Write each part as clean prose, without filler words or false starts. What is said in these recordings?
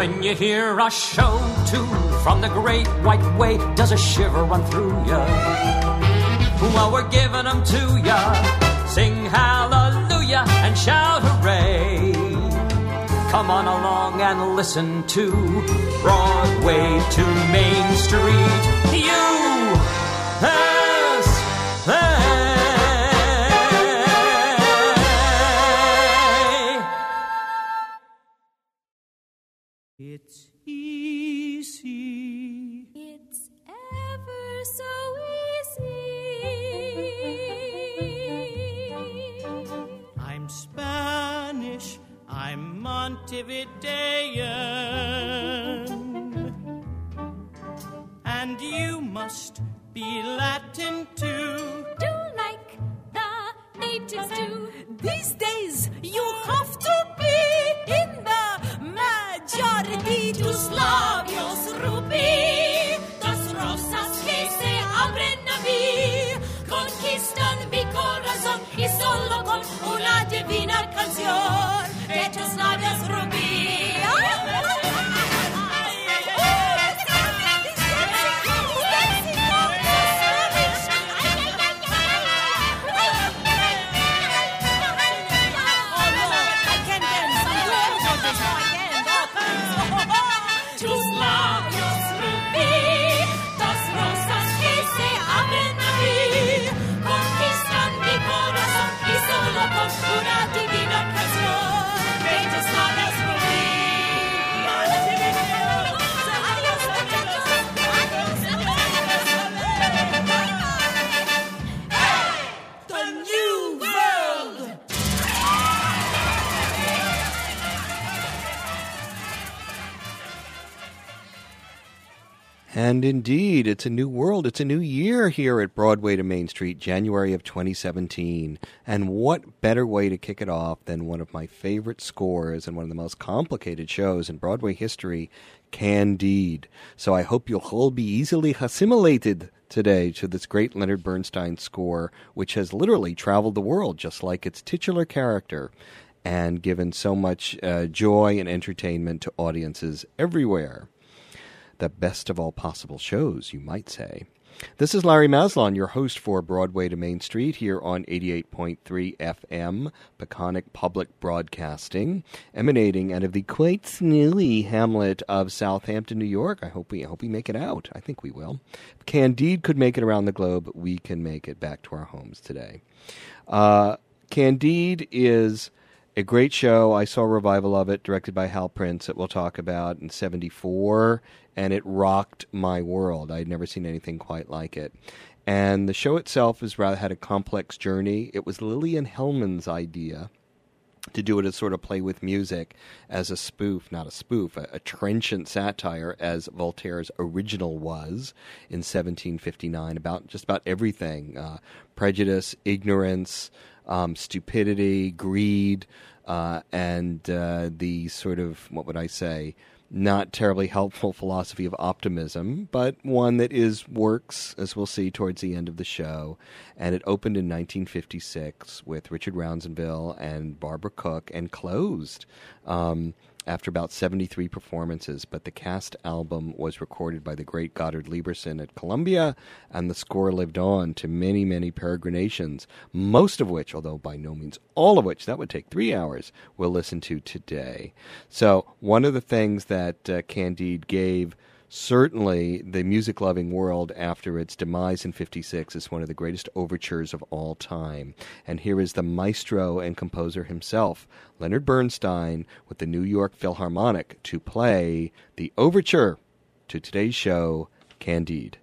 When you hear a show tune from the great white way, does a shiver run through ya? Well, we're giving them to ya. Sing hallelujah and shout hooray. Come on along and listen to Broadway to Main Street. USA. It's easy. It's ever so easy. I'm Spanish. I'm Montevidean. And you must be Latin too. Do like the natives do. These days you have to be in the majority. Tus labios rubí, dos rosas que se abren a mí, conquistan mi corazón y solo con una divina canción de tus labios rubí. And indeed, it's a new world. It's a new year here at Broadway to Main Street, January of 2017. And what better way to kick it off than one of my favorite scores and one of the most complicated shows in Broadway history, Candide. So I hope you'll all be easily assimilated today to this great Leonard Bernstein score, which has literally traveled the world, just like its titular character, and given so much joy and entertainment to audiences everywhere. The best of all possible shows, you might say. This is Larry Maslon, your host for Broadway to Main Street here on 88.3 FM, Peconic Public Broadcasting, emanating out of the quite snowy hamlet of Southampton, New York. I hope we make it out. I think we will. If Candide could make it around the globe, we can make it back to our homes today. Candide is a great show. I saw a revival of it, directed by Hal Prince, that we'll talk about in '74, and it rocked my world. I had never seen anything quite like it. And the show itself had a complex journey. It was Lillian Hellman's idea to do it as sort of play with music, as a spoof, not a spoof, a trenchant satire, as Voltaire's original was in 1759, about just about everything, prejudice, ignorance, stupidity, greed, and the sort of, what would I say, not terribly helpful philosophy of optimism, but one that works, as we'll see towards the end of the show. And it opened in 1956 with Richard Roundsonville and Barbara Cook, and closed after about 73 performances. But the cast album was recorded by the great Goddard Lieberson at Columbia, and the score lived on to many, many peregrinations, most of which, although by no means all of which, that would take 3 hours, we'll listen to today. So one of the things that Candide gave certainly the music-loving world after its demise in '56 is one of the greatest overtures of all time. And here is the maestro and composer himself, Leonard Bernstein, with the New York Philharmonic to play the overture to today's show, Candide.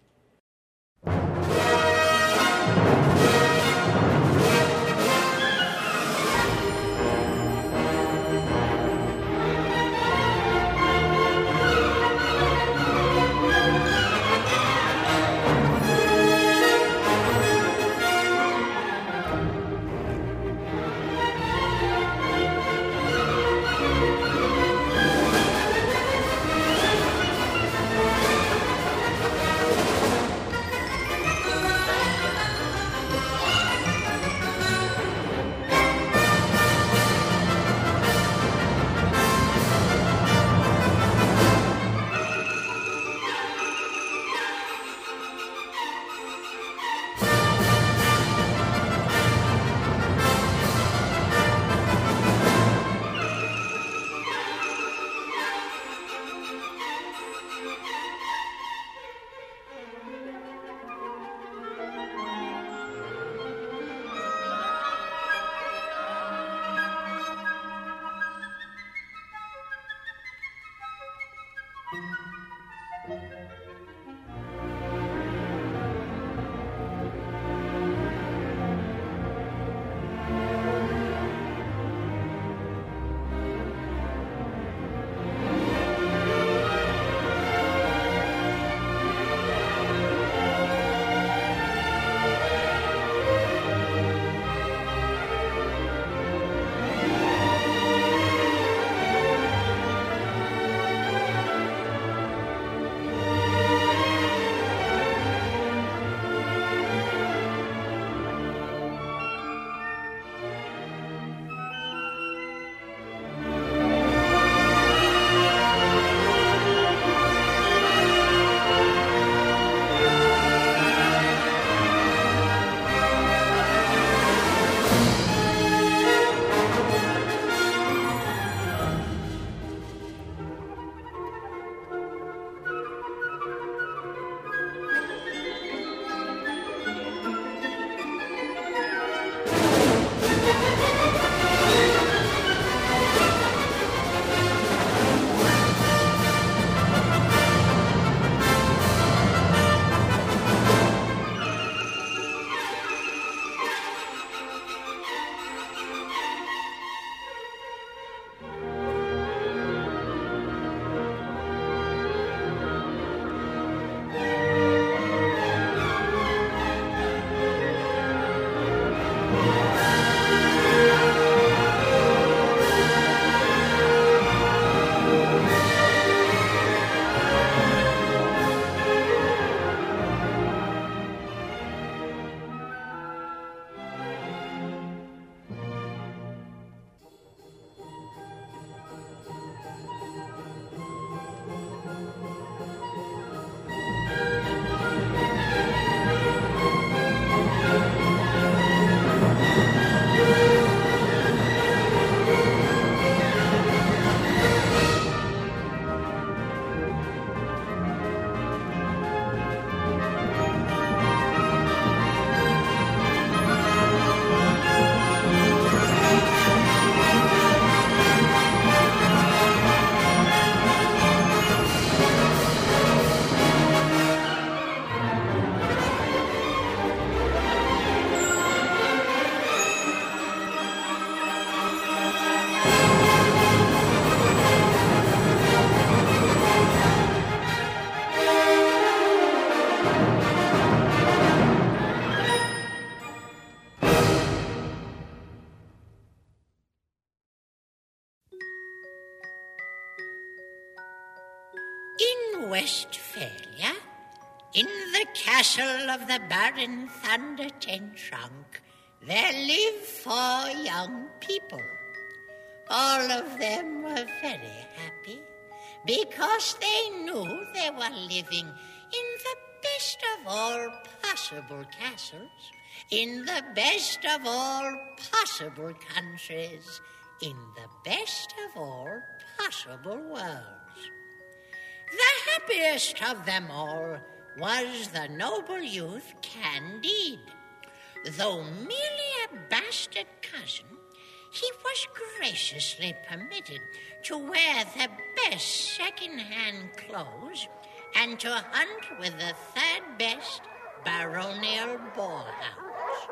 In Westphalia, in the castle of the Baron Thunder Ten Trunk, there lived 4 young people. All of them were very happy because they knew they were living in the best of all possible castles, in the best of all possible countries, in the best of all possible worlds. The happiest of them all was the noble youth Candide. Though merely a bastard cousin, he was graciously permitted to wear the best second-hand clothes and to hunt with the 3rd best baronial boarhounds.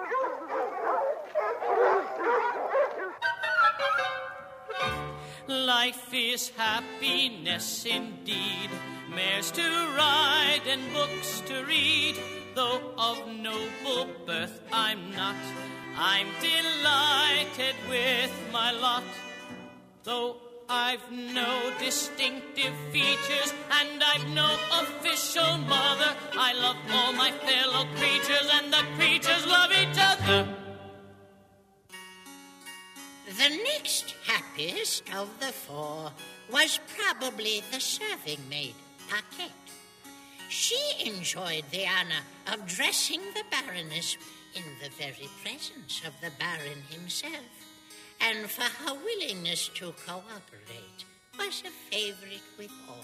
Life is happiness indeed, mares to ride and books to read. Though of noble birth I'm not, I'm delighted with my lot. Though I've no distinctive features and I've no official mother, I love all my fellow creatures and the creatures love each other. The next happiest of the 4 was probably the serving maid, Paquette. She enjoyed the honor of dressing the Baroness in the very presence of the Baron himself, and for her willingness to cooperate was a favorite with all.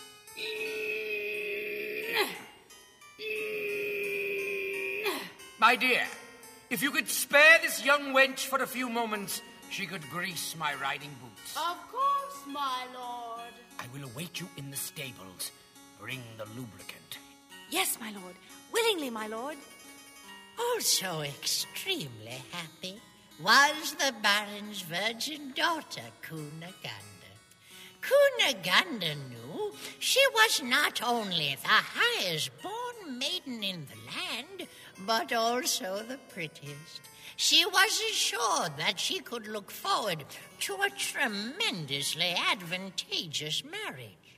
My dear, if you could spare this young wench for a few moments, she could grease my riding boots. Of course, my lord. I will await you in the stables. Bring the lubricant. Yes, my lord. Willingly, my lord. Also extremely happy was the Baron's virgin daughter, Cunegonde. Cunegonde knew she was not only the highest-born maiden in the land, but also the prettiest. She was assured that she could look forward to a tremendously advantageous marriage.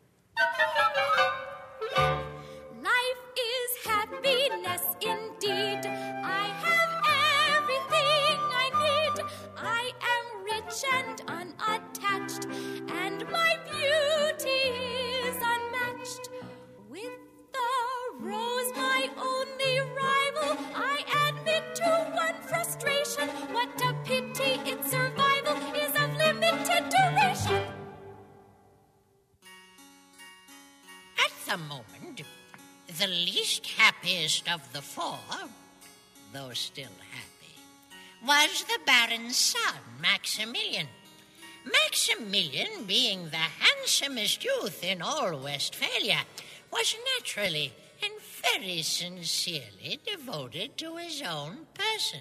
Life is happiness indeed. I have everything I need. I am rich and unattached, and my beauty is unmatched. With the rose, my only rival, I admit to one frustration. What a pity its survival is of limited duration. At the moment, the least happiest of the 4, though still happy, was the Baron's son, Maximilian. Maximilian, being the handsomest youth in all Westphalia, was naturally and very sincerely devoted to his own person.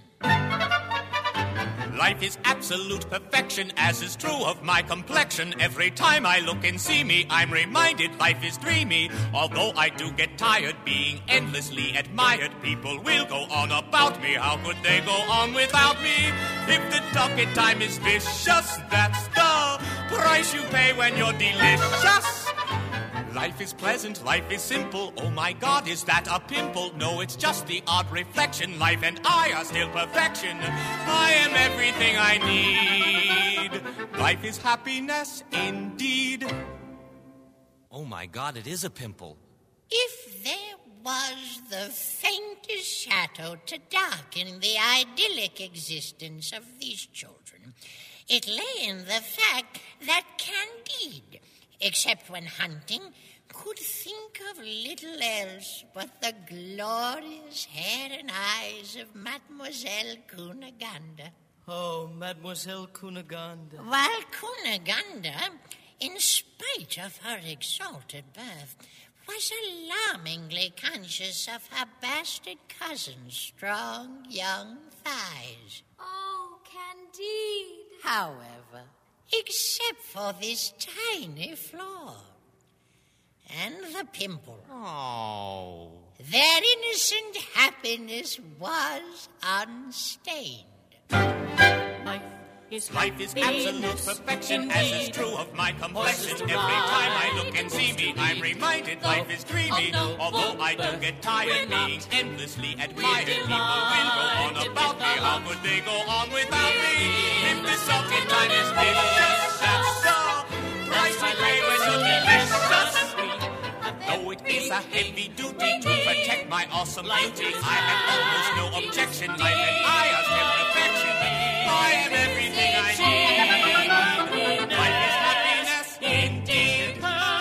Life is absolute perfection, as is true of my complexion. Every time I look and see me, I'm reminded life is dreamy. Although I do get tired being endlessly admired, people will go on about me. How could they go on without me? If the docket time is vicious, that's the price you pay when you're delicious. Life is pleasant, life is simple. Oh my God, is that a pimple? No, it's just the odd reflection. Life and I are still perfection. I am everything I need. Life is happiness indeed. Oh my God, it is a pimple. If there was the faintest shadow to darken the idyllic existence of these children, it lay in the fact that Candide, except when hunting, could think of little else but the glorious hair and eyes of Mademoiselle Cunegonde. Oh, Mademoiselle Cunegonde. While Cunegonde, in spite of her exalted birth, was alarmingly conscious of her bastard cousin's strong young thighs. Oh, Candide. However, except for this tiny flaw and the pimple, their innocent happiness was unstained. Life is absolute perfection, as is true of my complexion. Every time I look and see me, I'm reminded life is dreamy. Although I do get tired being endlessly admired, people will go on about me. How could they go on without me? If this sulky time is vicious, that's so. Price I pay was so delicious. Though it is a heavy duty to protect my awesome beauty, I have almost no objection. Life and I are still perfection. I am everything I need. Life is happiness, indeed.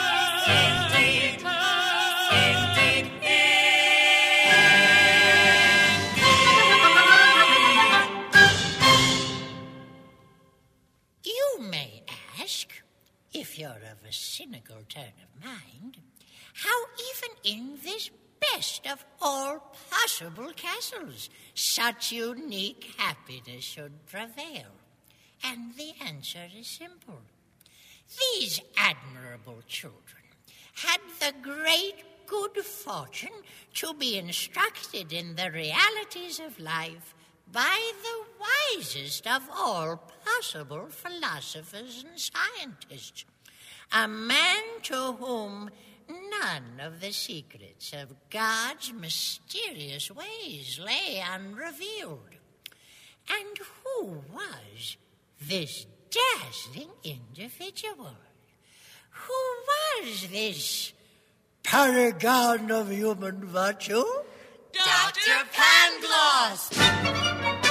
Indeed. You may ask, if you're of a cynical turn of mind, how even in this best of all possible castles such unique happiness should prevail. And the answer is simple. These admirable children had the great good fortune to be instructed in the realities of life by the wisest of all possible philosophers and scientists, a man to whom none of the secrets of God's mysterious ways lay unrevealed. And who was this dazzling individual? Who was this paragon of human virtue? Dr. Pangloss!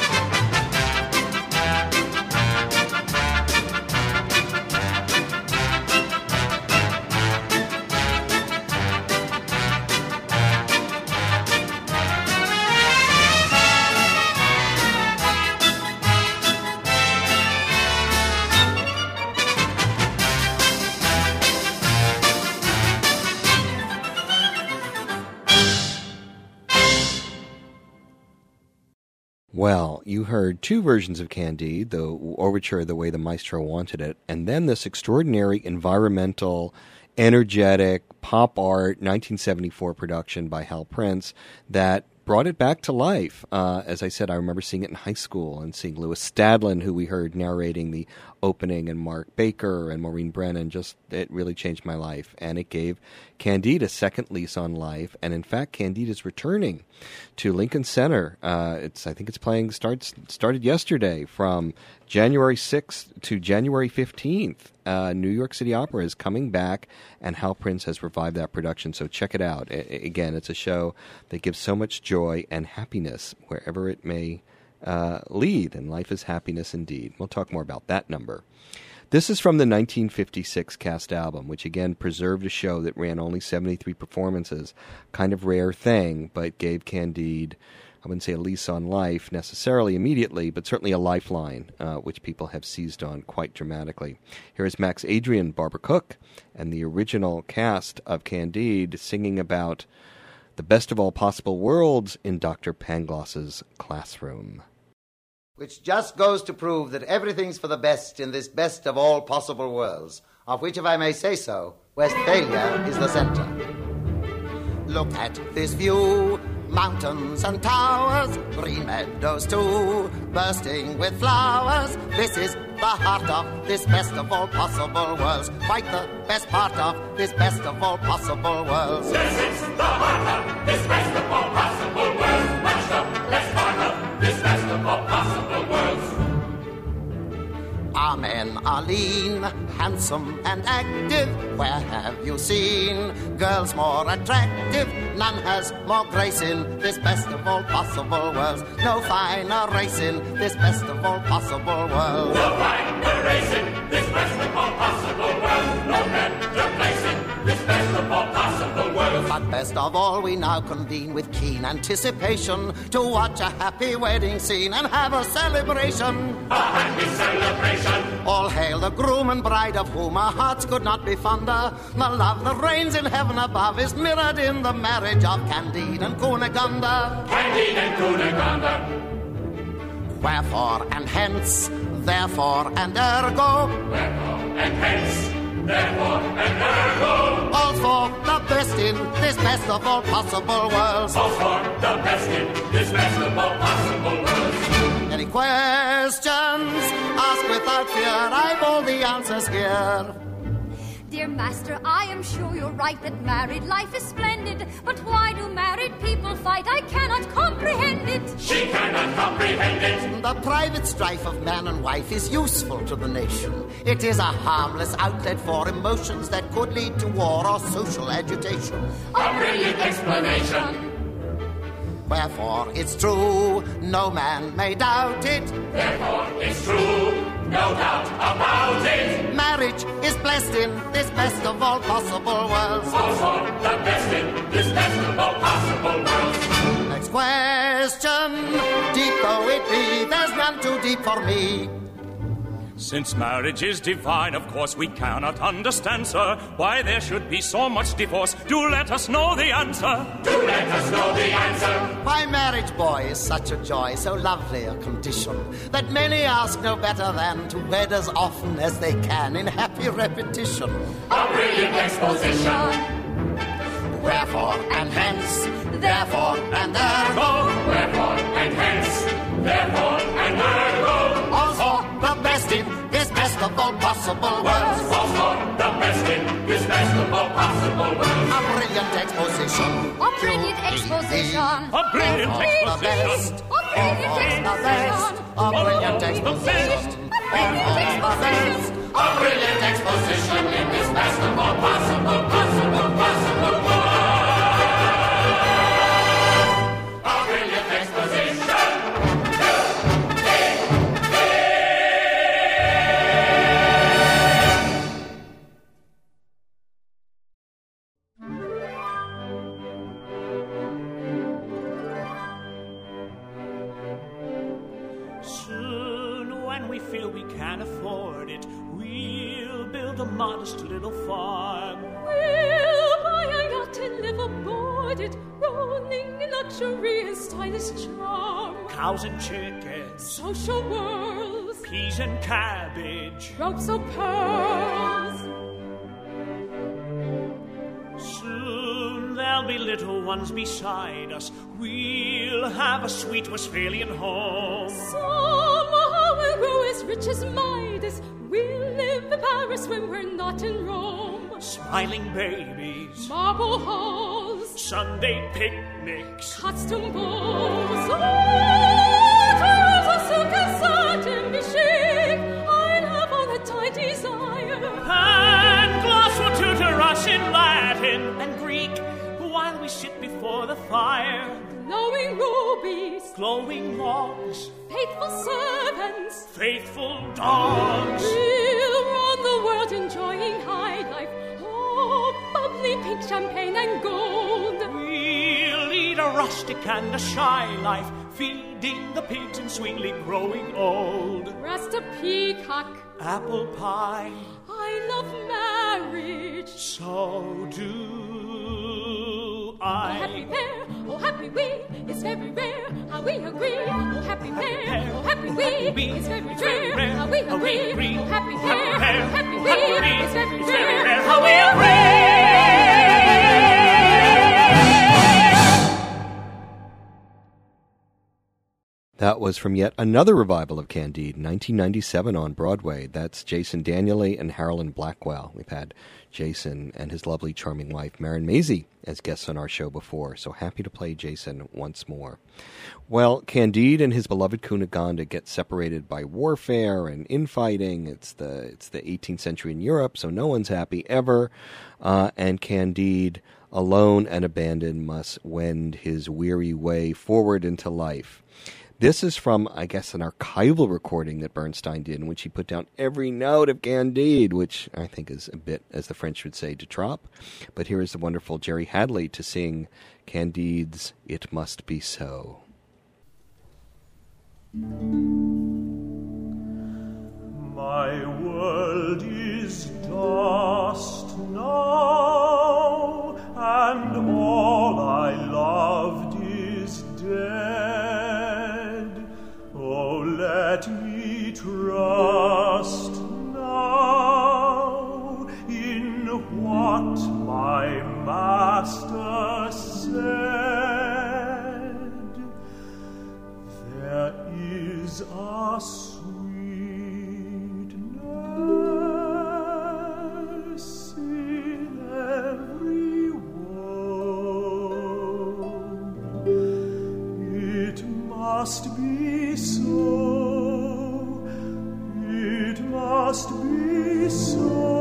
Well, you heard two versions of Candide, the overture the way the maestro wanted it, and then this extraordinary environmental, energetic, pop art 1974 production by Hal Prince that brought it back to life. As I said, I remember seeing it in high school and seeing Louis Stadlin, who we heard narrating the opening, and Mark Baker and Maureen Brennan. It really changed my life. And it gave Candide a second lease on life. And in fact, Candide is returning to Lincoln Center. I think it's playing, started yesterday from January 6th to January 15th. New York City Opera is coming back, and Hal Prince has revived that production. So check it out. Again, it's a show that gives so much joy and happiness wherever it may lead, and life is happiness indeed. We'll talk more about that number. This is from the 1956 cast album, which again preserved a show that ran only 73 performances, kind of rare thing, but gave Candide, I wouldn't say a lease on life necessarily immediately, but certainly a lifeline, which people have seized on quite dramatically. Here is Max Adrian, Barbara Cook, and the original cast of Candide singing about the best of all possible worlds in Dr. Pangloss's classroom. Which just goes to prove that everything's for the best in this best of all possible worlds, of which, if I may say so, Westphalia is the center. Look at this view, mountains and towers, green meadows too, bursting with flowers. This is the heart of this best of all possible worlds, quite the best part of this best of all possible worlds. This is the heart of this best of all possible worlds, much the best part of this best of all possible worlds. Our men are lean, handsome and active. Where have you seen girls more attractive? None has more grace in this best of all possible worlds. No finer race in this best of all possible worlds. No finer race in this best of all possible worlds. No better place in this best of all possible worlds. But best of all, we now convene with keen anticipation to watch a happy wedding scene and have a celebration. A happy celebration. All hail the groom and bride, of whom our hearts could not be fonder. The love that reigns in heaven above is mirrored in the marriage of Candide and Cunegonde. Candide and Cunegonde. Wherefore and hence, therefore and ergo. Wherefore and hence, therefore and ergo. All's for the best in this best of all possible worlds. All's for the best in this best of all possible worlds. Any questions? Ask without fear, I've all the answers here. Dear master, I am sure you're right that married life is splendid. But why do married people fight? I cannot comprehend it. She cannot comprehend it. The private strife of man and wife is useful to the nation. It is a harmless outlet for emotions that could lead to war or social agitation. A brilliant explanation. Wherefore it's true, no man may doubt it. Therefore it's true, no doubt about it. Marriage is blessed in this best of all possible worlds. Also the best in this best of all possible worlds. Next question, deep though it be, there's none too deep for me. Since marriage is divine, of course we cannot understand, sir, why there should be so much divorce. Do let us know the answer. Do let us know the answer. Why marriage, boy, is such a joy, so lovely a condition, that many ask no better than to wed as often as they can in happy repetition. A brilliant exposition. Wherefore and hence, therefore and ergo. Wherefore and hence, therefore and ergo. Also the best in this best of all possible worlds. Also the best in this best of all possible worlds. A brilliant exposition. A brilliant exposition. A brilliant exposition. A brilliant exposition. A brilliant exposition. A brilliant exposition in this best of all possible worlds. A brilliant exposition. Soon, when we feel we can afford it, we'll build a modest little farm. We'll buy a yacht and live aboard it, rolling in luxury and stylish charm. Cows and chickens, Social whirls, peas and cabbage. ropes of pearls. Soon there'll be little ones beside us. We'll have a sweet Westphalian home. Somehow we'll grow as rich as Midas. We'll live in Paris when we're not in Rome. Smiling babies, Marble halls, Sunday picnics, costume balls. Turtles of silk and satin be chic. I'll have all that I desire. and glass will tutor us in Latin and Greek while we sit before the fire. Glowing rubies, Glowing logs, faithful servants. faithful dogs. We'll run the world enjoying high life. Oh, bubbly pink champagne and gold. We'll lead a rustic and a shy life, feeding the pigs and sweetly growing old. Breast a peacock. Apple pie, I love marriage. so do Oh, happy I. pair, oh, happy we, it's very rare how we agree. Oh, happy pair, oh, happy we, it's very rare how we agree. Oh, happy pair, oh, happy we, it's very rare how we agree. That was from yet another revival of Candide, 1997 on Broadway. That's Jason Daniely and Harolyn Blackwell. We've had Jason and his lovely, charming wife, Maren Maisie, as guests on our show before, so happy to play Jason once more. Well, Candide and his beloved Cunegonde get separated by warfare and infighting. It's the 18th century in Europe, so no one's happy ever. And Candide, alone and abandoned, must wend his weary way forward into life. This is from, I guess, an archival recording that Bernstein did in which he put down every note of Candide, which I think is a bit, as the French would say, de trop. But here is the wonderful Jerry Hadley to sing Candide's It Must Be So. My world is dust now, and all I loved is dead. Oh, let me trust now in what my master said. There is a sweet must be so.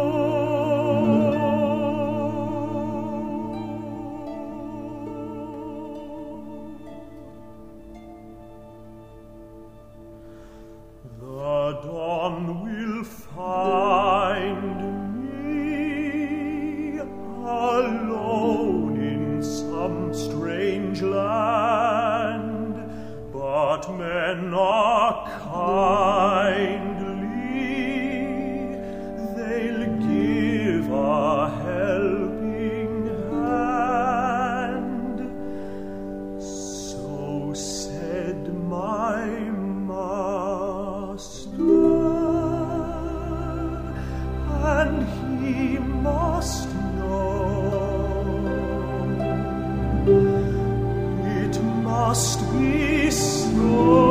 The dawn will find me alone in some strange land, but men are kindly, they'll give a helping hand. So said my and he must know it must be so.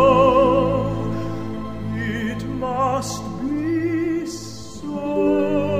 It must be so.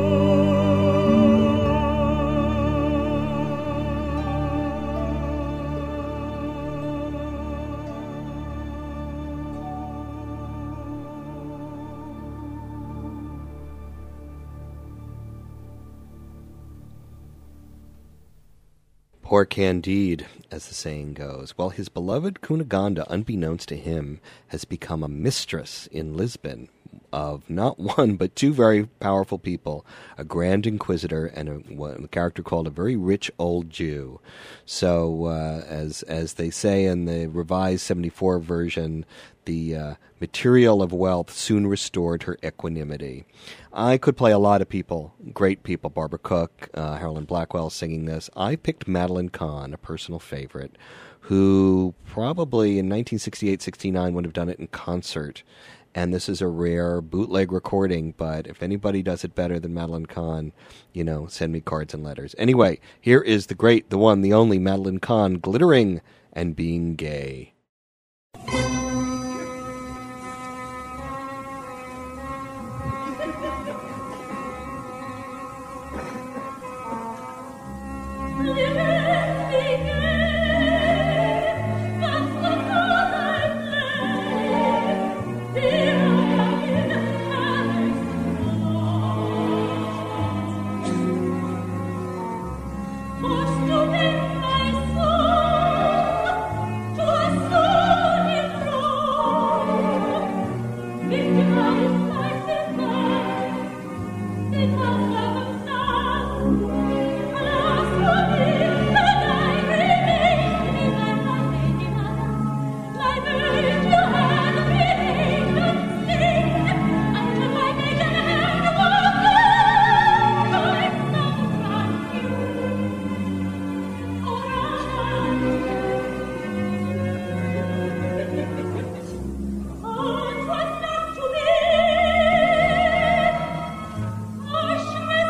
Poor Candide, as the saying goes. Well, his beloved Cunegonde, unbeknownst to him, has become a mistress in Lisbon of not one but two very powerful people, a Grand Inquisitor and a character called a very rich old Jew. So, as they say in the revised 74 version, the material of wealth soon restored her equanimity. I could play a lot of people, great people, Barbara Cook, Harlan Blackwell singing this. I picked Madeline Kahn, a personal favorite, who probably in 1968-69 would have done it in concert. And this is a rare bootleg recording, but if anybody does it better than Madeline Kahn, send me cards and letters. Anyway, here is the great, the one, the only Madeline Kahn, glittering and being gay. Schmidt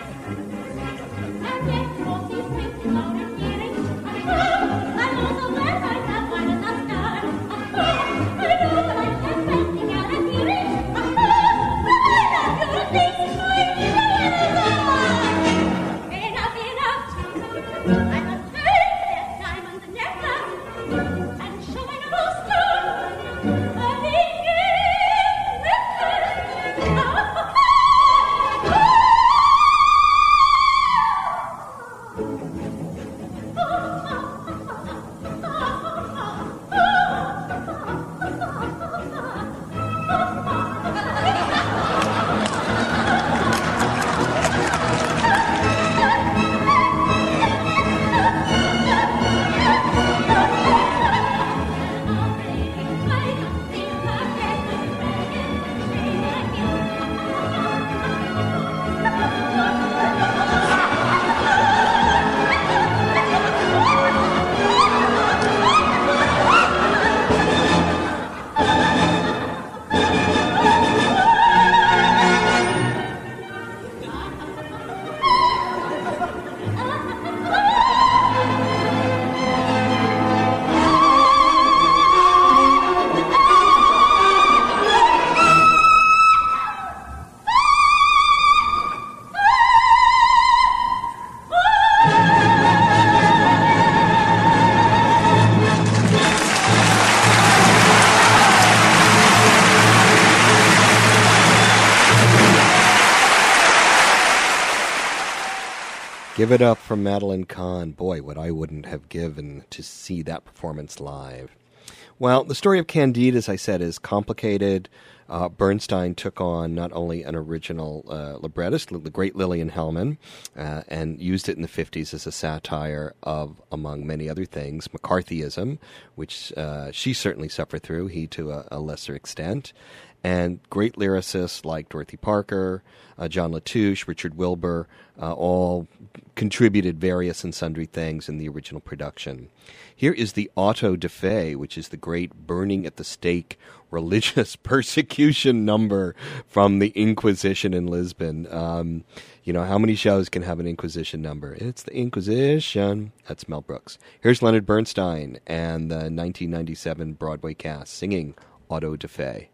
Give it up for Madeline Kahn. Boy, what I wouldn't have given to see that performance live. Well, the story of Candide, as I said, is complicated. Bernstein took on not only an original librettist, the great Lillian Hellman, and used it in the 50s as a satire of, among many other things, McCarthyism, which she certainly suffered through, he to a lesser extent. And great lyricists like Dorothy Parker, John Latouche, Richard Wilbur, all contributed various and sundry things in the original production. Here is the auto de fe, which is the great burning at the stake religious persecution number from the Inquisition in Lisbon. How many shows can have an Inquisition number? It's the Inquisition. That's Mel Brooks. Here's Leonard Bernstein and the 1997 Broadway cast singing Auto de Fe.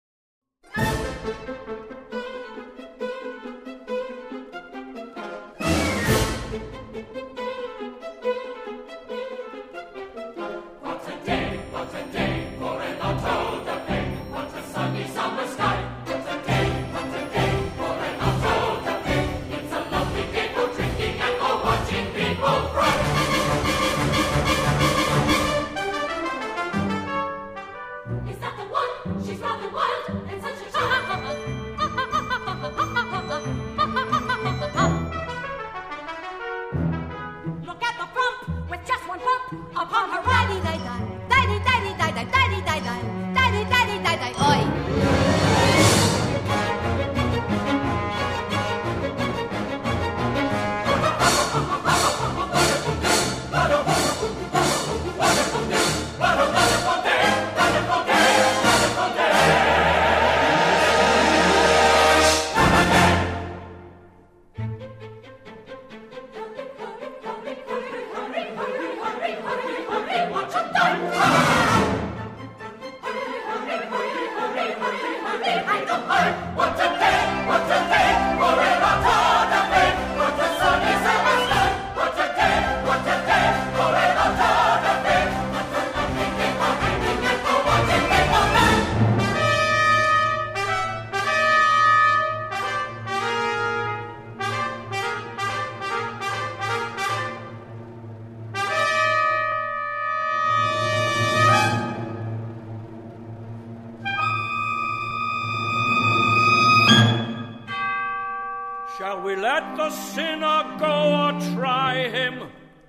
Shall we let the sinner go or try him?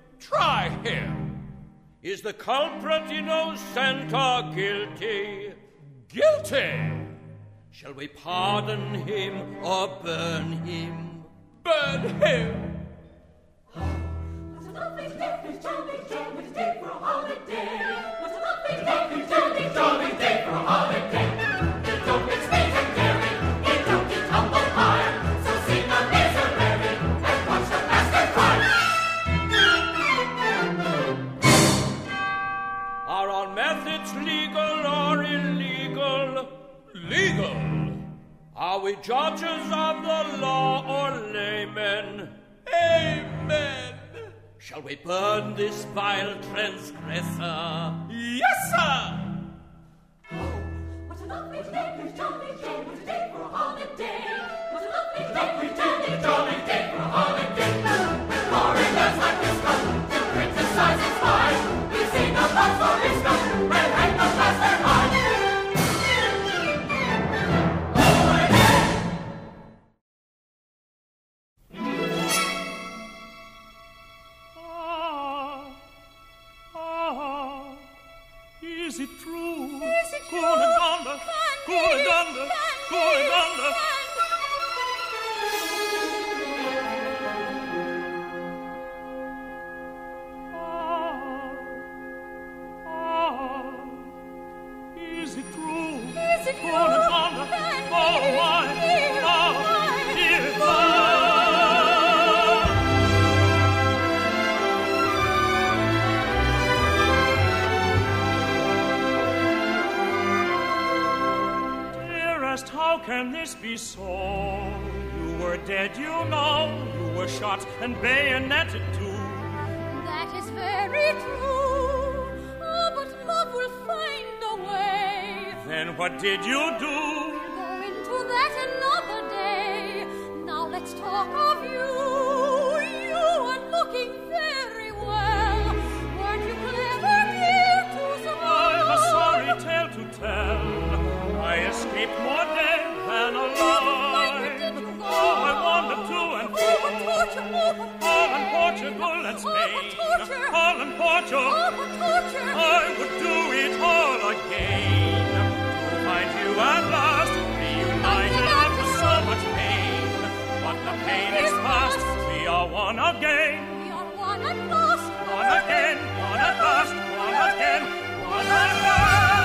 Try him. Is the culprit innocent or guilty? Guilty. Shall we pardon him or burn him? Burn him. What's a lovely day, jolly day, what's a day for a holiday? What's a lovely day, jolly day for a holiday? You don't mix sweet and dairy, you don't eat humble pie, so sing a miserere. Amen. Amen. Shall we burn this vile transgressor? Yes, sir! What a lovely day, what a jolly day, what a day for a holiday. What a lovely day, jolly day for a holiday. Roaring as like this gun, to criticize its fine. We sing a love for its gun, and hang the master high. Is it true? Is it true? Cunegonde, Cunegonde, Cunegonde. Is it true? Is it true? Cunegonde, oh my, oh dear God. How can this be so? You were dead, you know. You were shot and bayoneted too. That is very true. Oh, but love will find a way. Then what did you do? Go into that another day. Now let's talk of you. You are looking very well. Weren't you clever, dear, to survive? I've a sorry tale to tell. I escaped more dead than alive. Oh, I wandered to and fro. Holland, Portugal, and Spain. Holland, Portugal. I would do it all again. To find you at last, reunited after so much pain. But the pain is past, we are one again. We are one at last. One again, one at last, one again, one at last.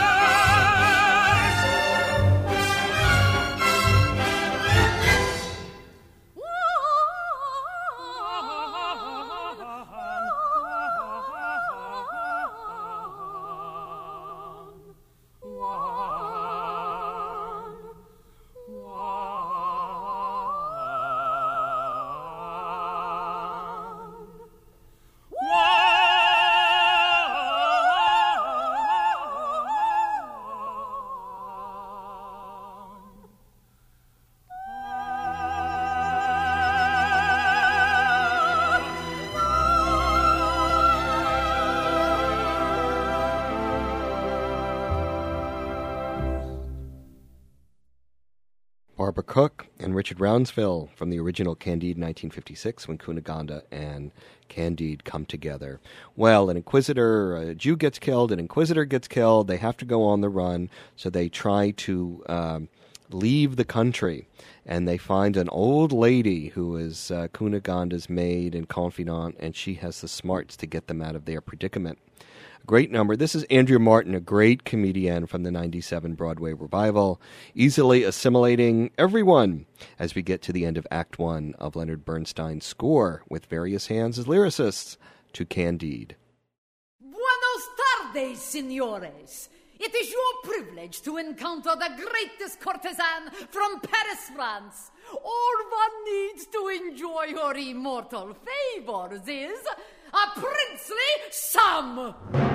Barbara Cook and Richard Rounsville from the original Candide 1956 when Cunegonde and Candide come together. Well, a Jew gets killed, an inquisitor gets killed, they have to go on the run, so they try to leave the country, and they find an old lady who is Cunegonde's maid and confidant, and she has the smarts to get them out of their predicament. Great number. This is Andrea Martin, a great comedian from the 97 Broadway revival, easily assimilating everyone as we get to the end of Act 1 of Leonard Bernstein's score with various hands as lyricists to Candide. Buenos tardes, signores. It is your privilege to encounter the greatest courtesan from Paris, France. All one needs to enjoy her immortal favors is a princely sum.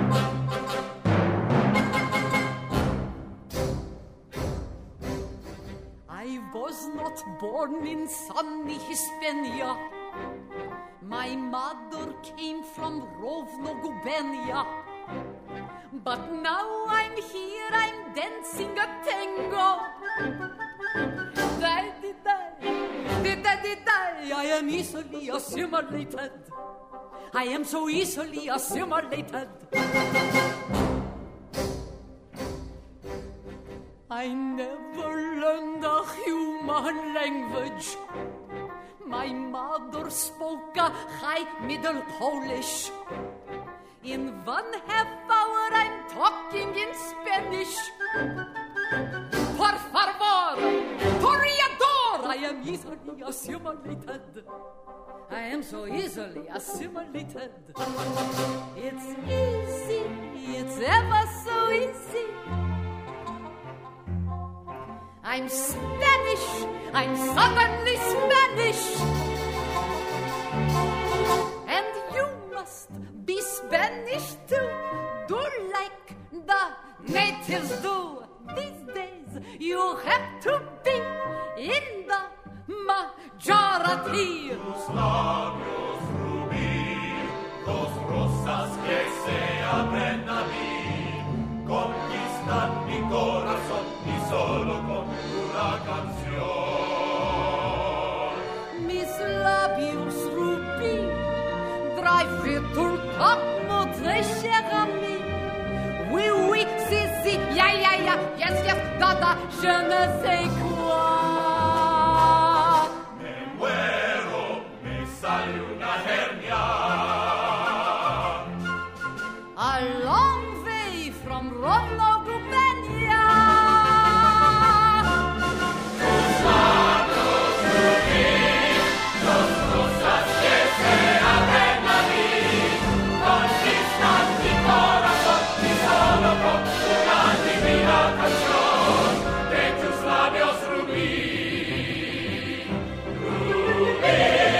I was not born in sunny Hispania. My mother came from Rovno, Gubenia. But now I'm here, I'm dancing a tango. I am easily assimilated. I am so easily assimilated. I never learned a human language. My mother spoke a high Middle Polish. In 1/2 hour I'm talking in Spanish. Por favor, toreador, I am easily assimilated. I am so easily assimilated. It's easy, it's ever so easy. I'm Spanish, I'm suddenly Spanish. have to be in the majority. Tus labios rubí, dos rosas que se abren a mí, conquistan mi corazón y solo con una canción. Mis labios rubí, drive tur top de cher ami. Oui, oui, si, si, ya, yes, yes, da, je ne sais quoi. Me muero, me sale una hernia. A long way from Rovno to Benia. Tus labios rubí, dos rosas que se abren a mí, conquistan mi corazón y solo con una divina canción de tus labios rubí, rubí.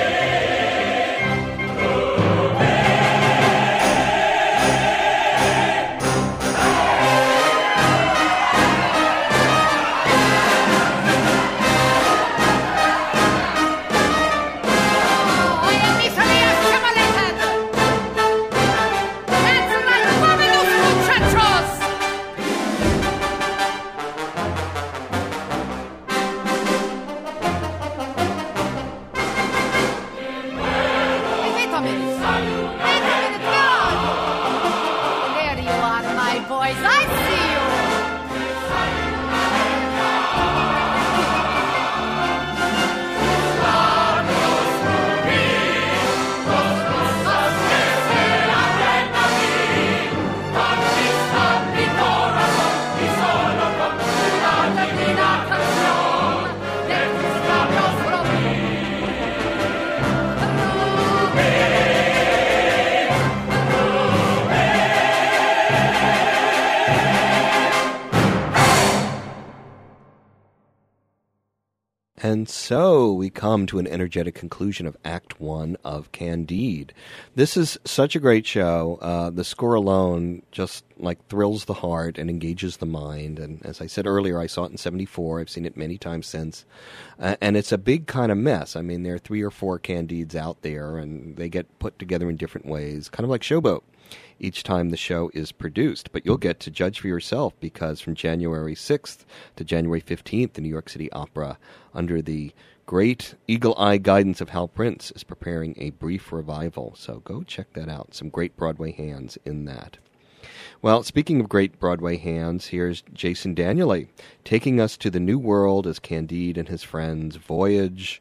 And so we come to an energetic conclusion of Act 1 of Candide. This is such a great show. The score alone just thrills the heart and engages the mind. And as I said earlier, I saw it in 1974. I've seen it many times since. And it's a big kind of mess. I mean, there are 3 or 4 Candides out there, and they get put together in different ways, kind of like Showboat, each time the show is produced. But you'll get to judge for yourself, because from January 6th to January 15th, the New York City Opera, under the great eagle-eye guidance of Hal Prince, is preparing a brief revival. So go check that out. Some great Broadway hands in that. Well, speaking of great Broadway hands, here's Jason Danieli taking us to the New World as Candide and his friends voyage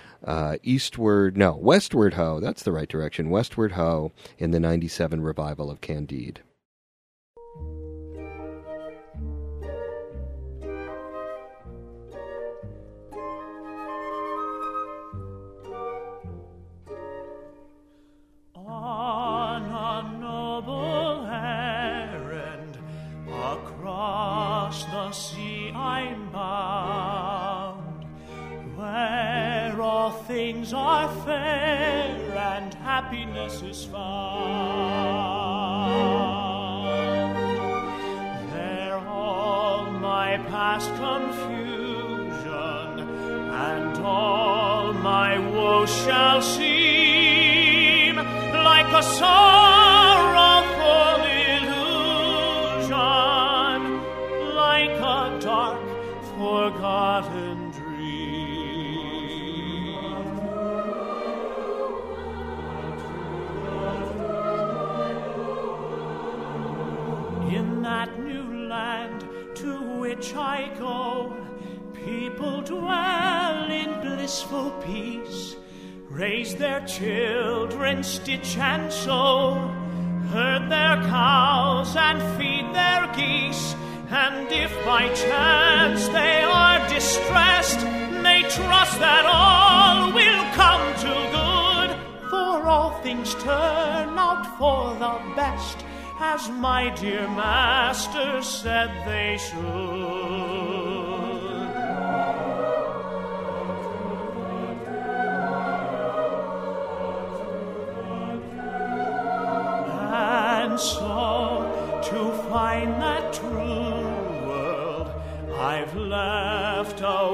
westward ho, that's the right direction, westward ho, in the 97 revival of Candide. On a noble errand across the sea I'm bound, where all things are fair and happiness is found. There all my past confusion and all my woe shall seem like a sorrowful illusion, like a dark forgotten dream. In that new land to which I go, people dwell in blissful peace, raise their children, stitch and sew, herd their cows and feed their geese, and if by chance they are distressed, may trust that all will come to good, for all things turn out for the best, as my dear master said they should. And so, to find that true world, I've left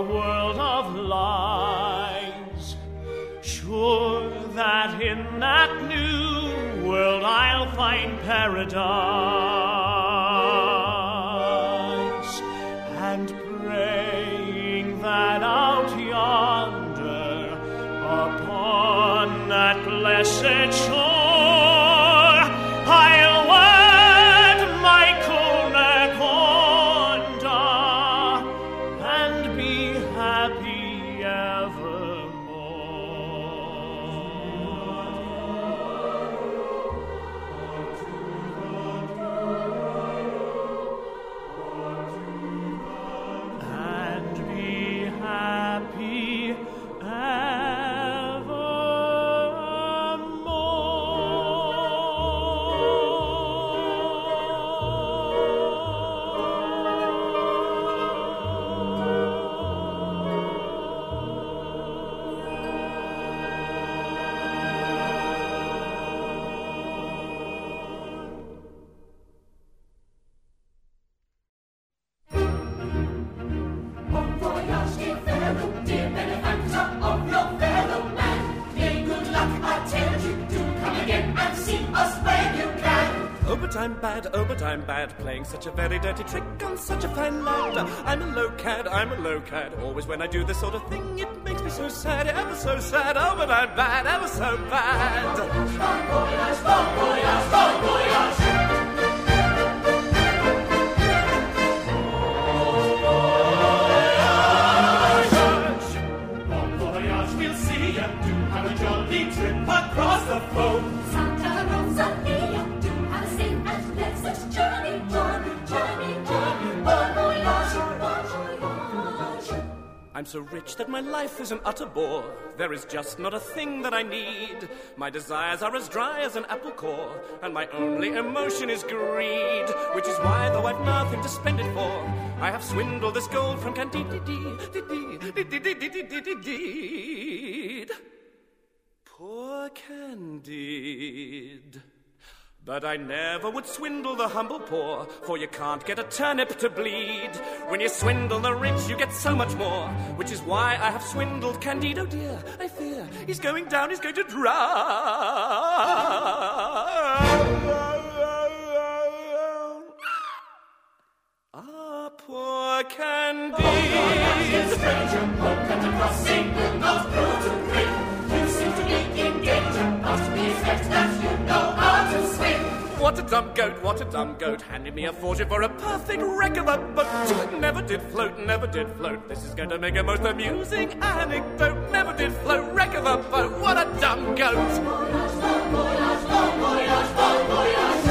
world of lies. Sure that in that new world I'll find paradise, and praying that out yonder upon that blessed shore I'll wed my Cunegonda and be happy evermore. And be happy Oh, but I'm bad, playing such a very dirty trick on such a fine lad. I'm a low cad, always when I do this sort of thing, it makes me so sad, ever so sad. Oh, but I'm bad, ever so bad. Bon voyage, we'll see ya, do have a jolly trip across the foam. Santa Rosalia, do have a safe and pleasant journey, journey, journey, journey. Bon voyage, bon voyage. I'm so rich that my life is an utter bore. There is just not a thing that I need. My desires are as dry as an apple core, and my only emotion is greed, which is why, though I've nothing to spend it for, I have swindled this gold from Candide. Poor Candide. But I never would swindle the humble poor, for you can't get a turnip to bleed. When you swindle the rich, you get so much more, which is why I have swindled Candide. Oh dear, I fear he's going down, he's going to drown. Ah, poor Candide. His stranger poke at the crossing will not prove to drink. You seem to be in danger, must we expect that you know how to swim? What a dumb goat, handing me a fortune for a perfect wreck of a boat. Never did float, this is going to make a most amusing anecdote. Never did float, wreck of a boat, what a dumb goat. Bon voyage, bon voyage, bon voyage, bon voyage.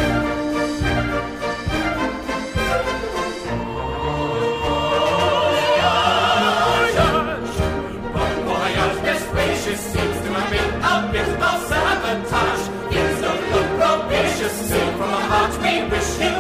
Bon voyage, best gracious, seems to have been a bit of sabotage. Here's no look propitious, still from our hearts we wish you.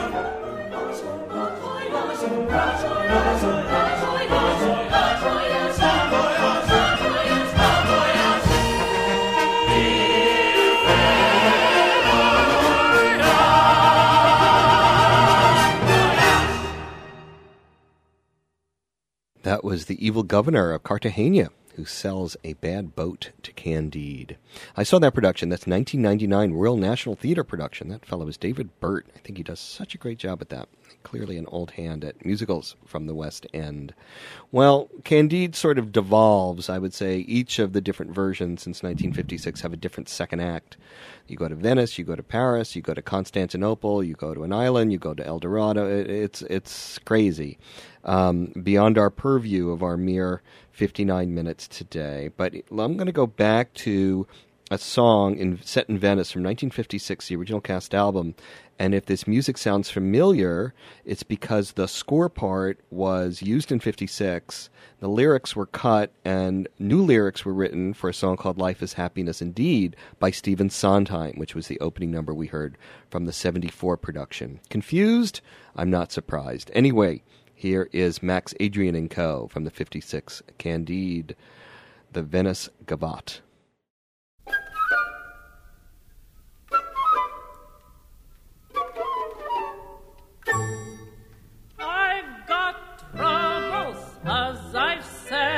That was the evil governor of Cartagena who sells a bad boat to Candide. I saw that production. That's 1999 Royal National Theatre production. That fellow is David Burt. I think he does such a great job at that. Clearly an old hand at musicals from the West End. Well, Candide sort of devolves, I would say. Each of the different versions since 1956 have a different second act. You go to Venice, you go to Paris, you go to Constantinople, you go to an island, you go to El Dorado. It's crazy. Beyond our purview of our mere 59 minutes today. But I'm going to go back to a song set in Venice from 1956, the original cast album. And if this music sounds familiar, it's because the score part was used in 56, the lyrics were cut, and new lyrics were written for a song called Life is Happiness Indeed by Stephen Sondheim, which was the opening number we heard from the 74 production. Confused? I'm not surprised. Anyway, here is Max Adrian & Co. from the 56 Candide, the Venice Gavotte. I've got troubles, as I've said.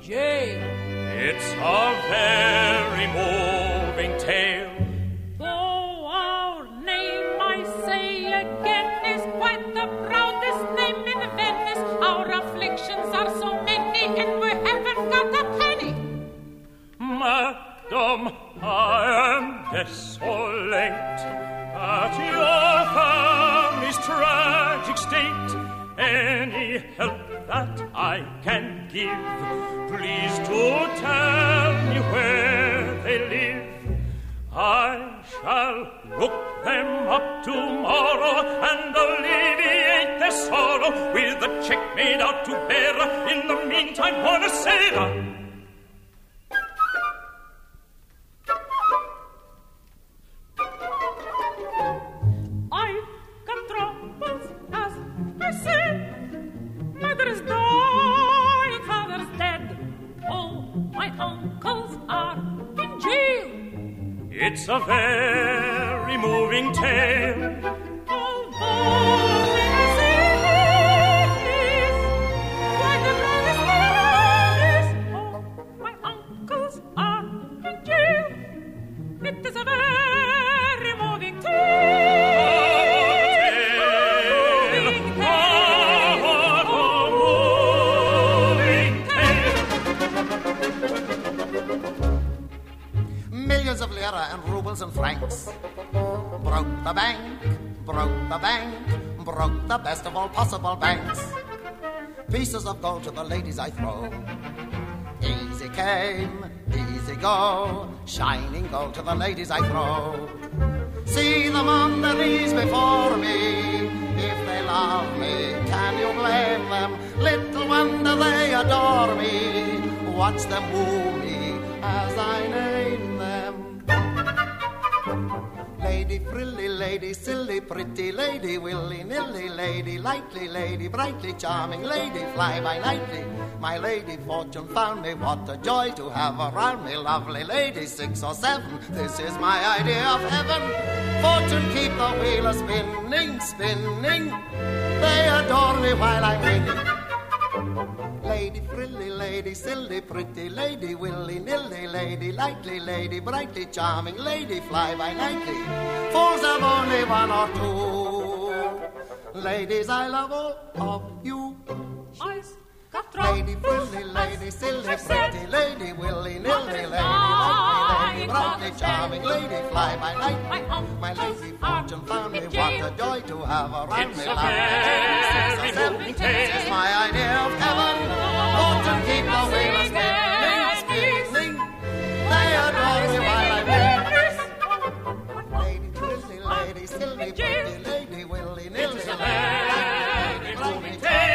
jail. It's a very moving tale. Though our name, I say again, is quite the proudest name in Venice, our afflictions are so many and we haven't got a penny. Madam, I am desolate at your family's tragic state. Any help that I can give, please to tell me where they live. I shall look them up tomorrow and alleviate their sorrow with a check made out to bearer. In the meantime, buonasera. I've got troubles, as I said. Mother's died, father's dead. All my uncles are in jail. It's a very moving tale. Although innocent is, why the proudest is. All my uncles are in jail. It is a very moving Millions of lira and rubles and francs. Broke the bank, broke the bank, broke the best of all possible banks. Pieces of gold to the ladies I throw. Easy came, easy go. Shining gold to the ladies I throw. See them on their knees before me. If they love me, can you blame them? Little wonder they adore me. Watch them woo me as I name them. Lady frilly, lady silly, pretty lady, willy-nilly, lady lightly, lady brightly, charming lady, fly-by-nightly. My lady fortune found me, what a joy to have around me. Lovely lady, 6 or 7, this is my idea of heaven. Fortune keep the wheel a-spinning, spinning. They adore me while I'm winning. Lady frilly, lady silly, pretty lady, willy-nilly, lady lightly, lady brightly, charming lady, fly-by-nightly. Fools have only one or two. Ladies, I love all of you. Lady frilly, lady silly, pretty lady, willy-nilly, lady lightly, lady brightly, charming lady, fly-by-nightly. My lady fortune found me, what a joy to have around me. This is my idea of heaven. Fortune keep the wheel a-spinning, spinning. They adore me while I win. Lady frilly, lady silly, pretty lady, willy-nilly, lady lightly, brightly,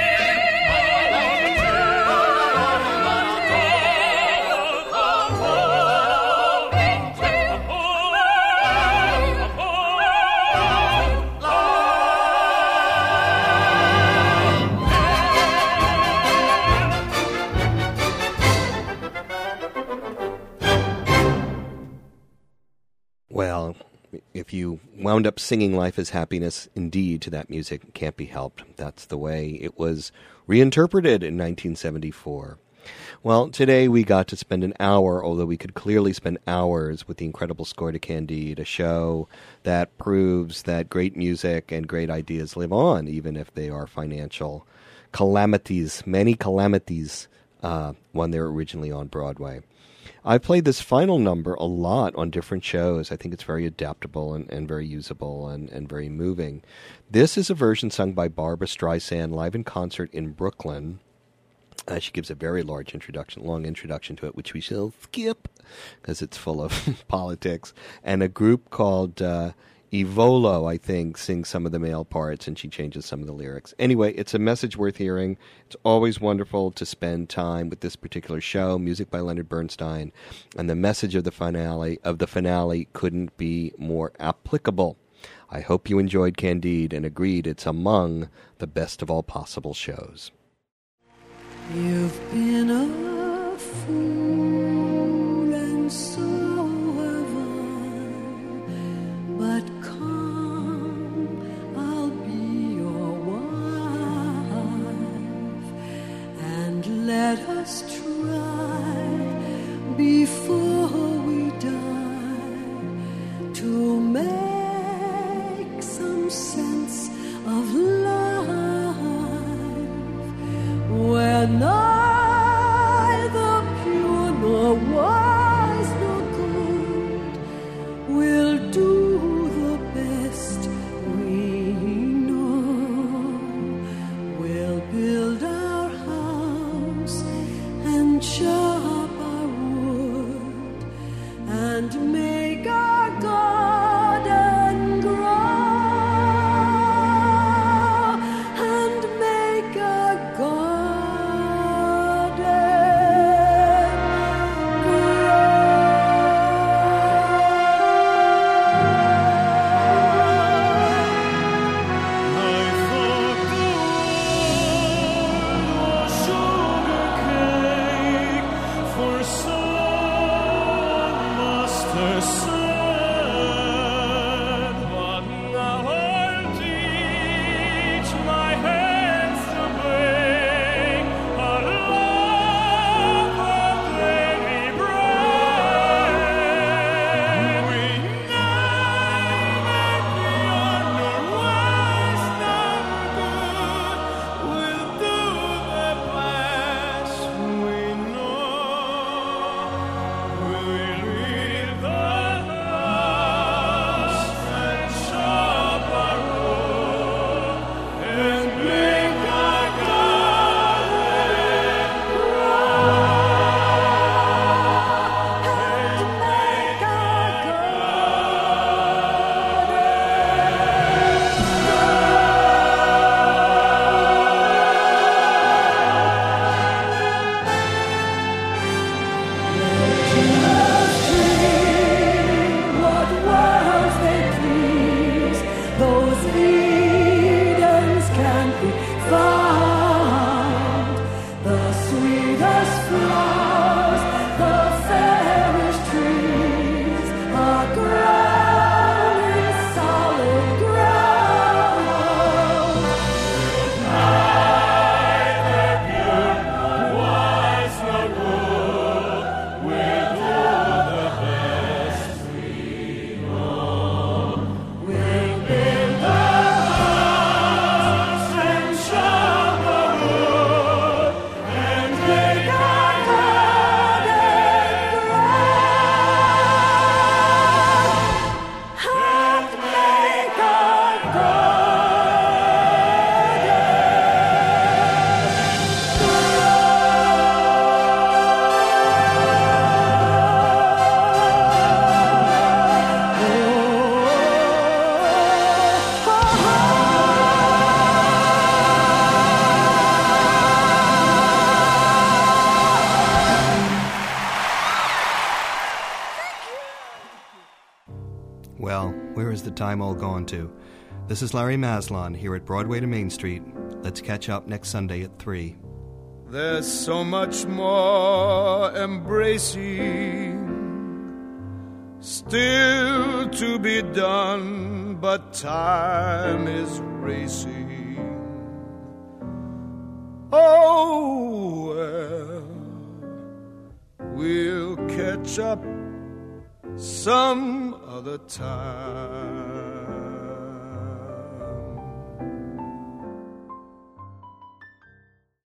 Well, if you wound up singing Life is Happiness indeed to that music, it can't be helped. That's the way it was reinterpreted in 1974. Well, today we got to spend an hour, although we could clearly spend hours, with the incredible score to Candide, a show that proves that great music and great ideas live on, even if they are financial calamities, many calamities, when they were originally on Broadway. I played this final number a lot on different shows. I think it's very adaptable and very usable and very moving. This is a version sung by Barbra Streisand live in concert in Brooklyn. She gives a very long introduction to it, which we shall skip because it's full of politics. And a group called Evolo, I think, sings some of the male parts, and she changes some of the lyrics. Anyway, it's a message worth hearing. It's always wonderful to spend time with this particular show, music by Leonard Bernstein, and the message of the finale couldn't be more applicable. I hope you enjoyed Candide and agreed it's among the best of all possible shows. You've been a fool and so have I, but come, I'll be your wife, and let us try before we die, to make some sense of life, where neither pure nor wise nor good will do the best we know. We'll build our house and chop our wood and make our garden grow and make our Well, where is the time all gone to? This is Larry Maslon here at Broadway to Main Street. Let's catch up next Sunday at 3. There's so much more embracing still to be done, but time is racing. Oh, well, we'll catch up some other time.